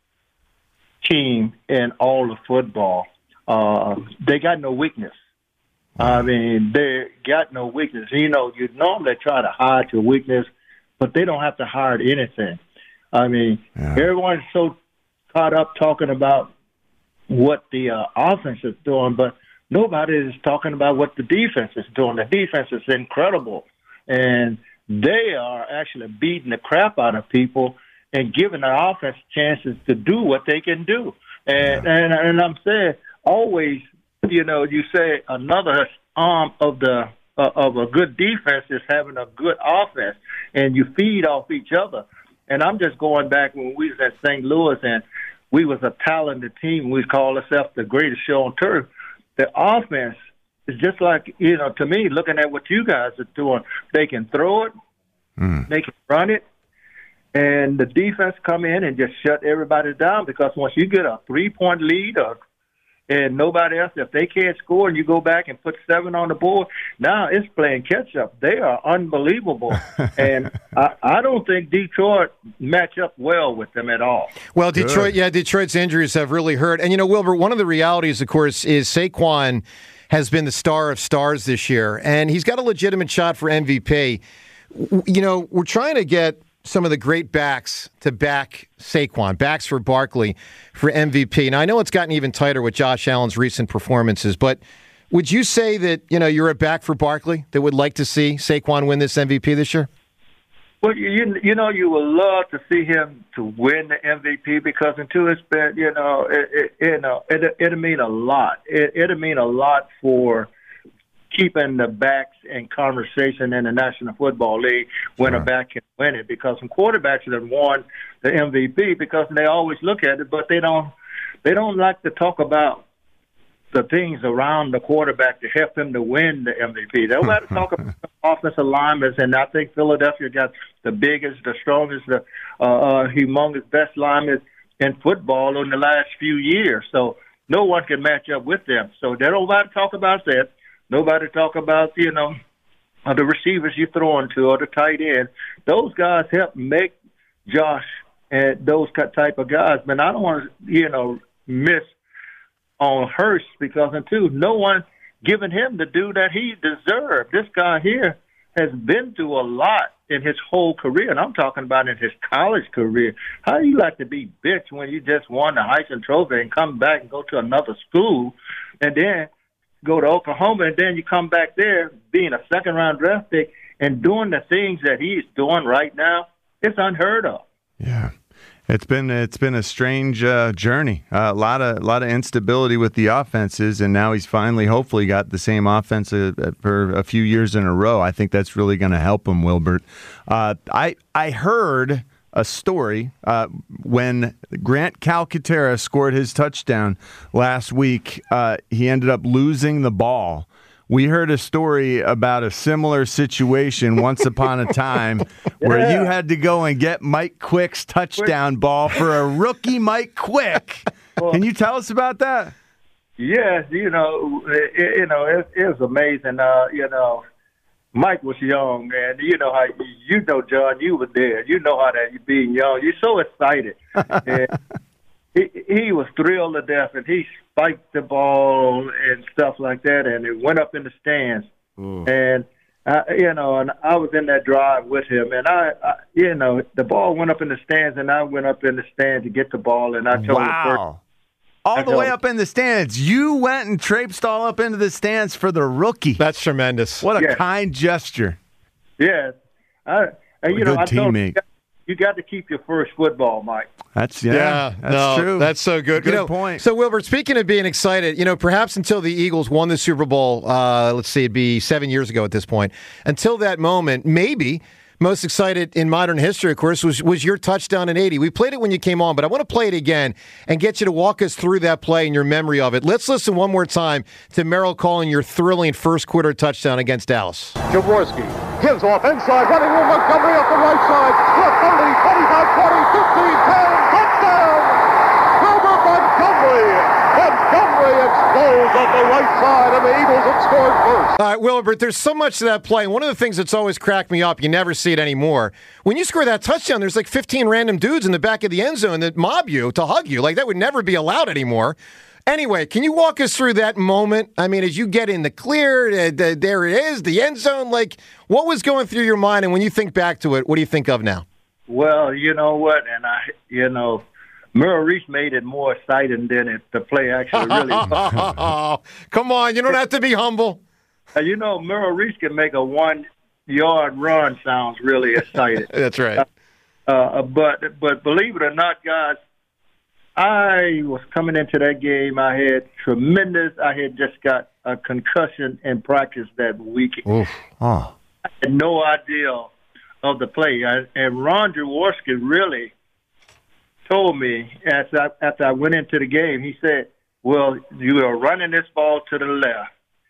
team in all of football. They got no weakness. I mean, they got no weakness. You normally try to hide your weakness, but they don't have to hide anything. I mean, everyone's so caught up talking about what the offense is doing, but nobody is talking about what the defense is doing. The defense is incredible, and they are actually beating the crap out of people and giving the offense chances to do what they can do. And I'm saying always, you say another arm of a good defense is having a good offense, and you feed off each other. And I'm just going back when we was at St. Louis and we was a talented team. We call ourselves the greatest show on turf. The offense is just like, to me, looking at what you guys are doing, they can throw it, they can run it, and the defense come in and just shut everybody down because once you get a 3-point lead and nobody else, if they can't score and you go back and put 7 on the board, now it's playing catch-up. They are unbelievable. And I don't think Detroit match up well with them at all. Well, Detroit's injuries have really hurt. And, Wilbur, one of the realities, of course, is Saquon has been the star of stars this year, and he's got a legitimate shot for MVP. We're trying to get some of the great backs to back Saquon, backs for Barkley for MVP. Now, I know it's gotten even tighter with Josh Allen's recent performances, but would you say that, you're a back for Barkley that would like to see Saquon win this MVP this year? Well, you would love to see him to win the MVP because until it's been, it'll mean a lot. It'll mean a lot for keeping the backs in conversation in the National Football League when a back can win it, because some quarterbacks have won the MVP because they always look at it, but they don't like to talk about the things around the quarterback to help him to win the MVP. Nobody talk about offensive linemen, and I think Philadelphia got the biggest, the strongest, the humongous best linemen in football in the last few years. So no one can match up with them. So they don't nobody talk about that. Nobody talk about, the receivers you throw into or the tight end. Those guys help make Josh and those type of guys. But I don't want to, miss on Hurst because, too, no one giving him the due that he deserved. This guy here has been through a lot in his whole career, and I'm talking about in his college career. How do you like to be bitch when you just won the Heisman Trophy and come back and go to another school and then go to Oklahoma and then you come back there being a second-round draft pick and doing the things that he's doing right now? It's unheard of. Yeah. It's been a strange journey. A lot of instability with the offenses, and now he's finally, hopefully, got the same offense for a few years in a row. I think that's really going to help him, Wilbert. I heard a story when Grant Calcaterra scored his touchdown last week. He ended up losing the ball. We heard a story about a similar situation once upon a time where you had to go and get Mike Quick's touchdown ball for a rookie Mike Quick. Can you tell us about that? Yes, it was amazing. Mike was young, and how John, you were there. You know how that being young, you're so excited. And he was thrilled to death, and he spiked the ball and stuff like that, and it went up in the stands. And and I was in that drive with him, and the ball went up in the stands, and I went up in the stand to get the ball, and I told him all the way up in the stands. You went and traipsed all up into the stands for the rookie. That's tremendous. What a kind gesture. Yes. Good teammate. You got to keep your first football, Mike. That's true. That's so good. Good point. So, Wilbert, speaking of being excited, perhaps until the Eagles won the Super Bowl, let's see, it'd be 7 years ago at this point. Until that moment, maybe most excited in modern history, of course, was your touchdown in 80. We played it when you came on, but I want to play it again and get you to walk us through that play and your memory of it. Let's listen one more time to Merrill calling your thrilling first quarter touchdown against Dallas. Jaworski gives off inside, running with Montgomery up the right side. Left 30, 25, 20, 15, 10, touchdown! Herbert Montgomery! Montgomery explodes on the right side, and the Eagles have scored first. All right, Wilbert, there's so much to that play. One of the things that's always cracked me up, you never see it anymore. When you score that touchdown, there's like 15 random dudes in the back of the end zone that mob you to hug you. Like, that would never be allowed anymore. Anyway, can you walk us through that moment? I mean, as you get in the clear, there it is, the end zone. Like, what was going through your mind? And when you think back to it, what do you think of now? Well, you know what? And Merrill Reese made it more exciting than the play actually really was. Come on, you don't have to be humble. Merrill Reese can make a 1-yard run sounds really exciting. That's right. But believe it or not, guys, I was coming into that game. I had just got a concussion in practice that weekend. I had no idea of the play. And Ron Jaworski really told me after I went into the game, he said, well, you are running this ball to the left.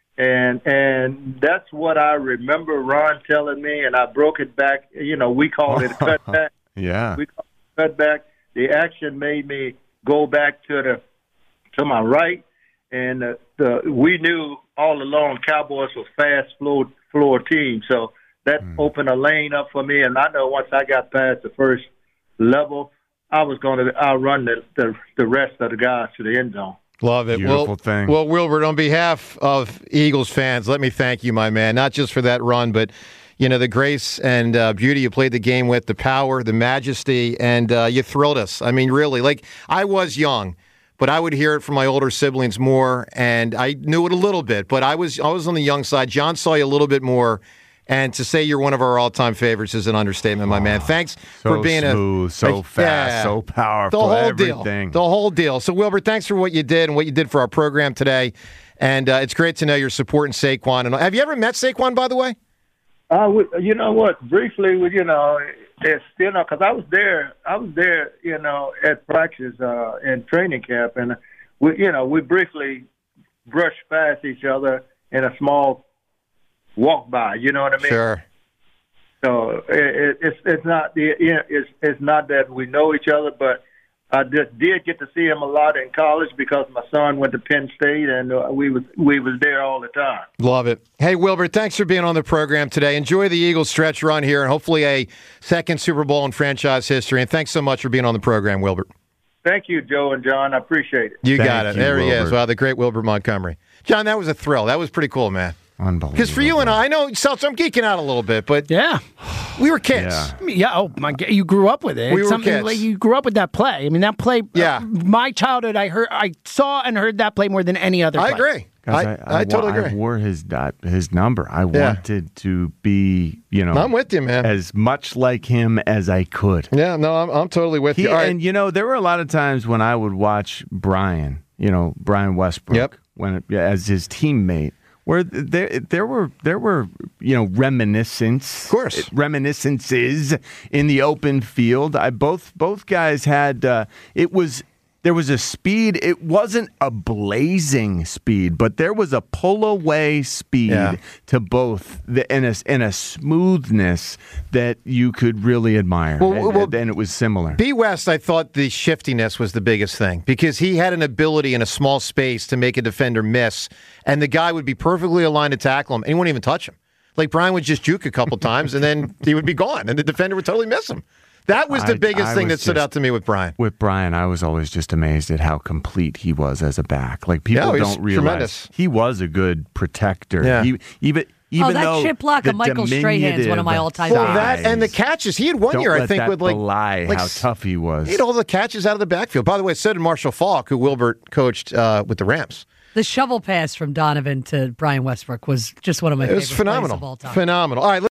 And that's what I remember Ron telling me, and I broke it back. We called it a cutback. Yeah. We called it a cutback. The action made me go back to my right, and we knew all along Cowboys was fast floor team, so that opened a lane up for me. And I know once I got past the first level, I was going to outrun the rest of the guys to the end zone. Love it. Beautiful thing. Well, Wilbert, on behalf of Eagles fans, let me thank you, my man, not just for that run, but the grace and beauty you played the game with, the power, the majesty, and you thrilled us. I mean, really, like, I was young, but I would hear it from my older siblings more, and I knew it a little bit, but I was on the young side. John saw you a little bit more, and to say you're one of our all-time favorites is an understatement, my man. Thanks for being smooth, so fast, so powerful, everything. The whole deal. So, Wilbert, thanks for what you did and what you did for our program today, and it's great to know you're supporting Saquon. And have you ever met Saquon, by the way? You know what? Briefly, it's because I was there, at practice and training camp, and we briefly brush past each other in a small walk by. You know what I mean? Sure. So it's not it's not that we know each other, but I just did get to see him a lot in college because my son went to Penn State, and we was there all the time. Love it. Hey, Wilbert, thanks for being on the program today. Enjoy the Eagles stretch run here, and hopefully a second Super Bowl in franchise history. And thanks so much for being on the program, Wilbert. Thank you, Joe and John. I appreciate it. You got it. There he is. Wow, the great Wilbert Montgomery. John, that was a thrill. That was pretty cool, man. Unbelievable. Because for you and I know, Seltz, I'm geeking out a little bit, but yeah, we were kids. Yeah. Oh my God, you grew up with it. We were kids. Like you grew up with that play. I mean, that play. Yeah. My childhood, I saw and heard that play more than any other play. I agree. I totally agree. I wore his number. I wanted to be, I'm with you, man. As much like him as I could. Yeah, no, I'm totally with you. And there were a lot of times when I would watch Brian Westbrook, as his teammate, where there were reminiscences in the open field. Both guys had there was a speed. It wasn't a blazing speed, but there was a pull-away speed to both, and a smoothness that you could really admire. And it was similar. B. West, I thought the shiftiness was the biggest thing because he had an ability in a small space to make a defender miss, and the guy would be perfectly aligned to tackle him, and he wouldn't even touch him. Like Brian would just juke a couple times, and then he would be gone, and the defender would totally miss him. That was the biggest thing that stood out to me with Brian. With Brian, I was always just amazed at how complete he was as a back. Like people don't realize tremendous. He was a good protector. Yeah. Even that chip block of Michael Strahan is one of my all-time favorites. Well, that and the catches. He had one year, I think, with like how tough he was. He had all the catches out of the backfield. By the way, so did Marshall Faulk, who Wilbert coached with the Rams. The shovel pass from Donovan to Brian Westbrook was just one of my favorites. It was phenomenal. Of all time. Phenomenal. All right.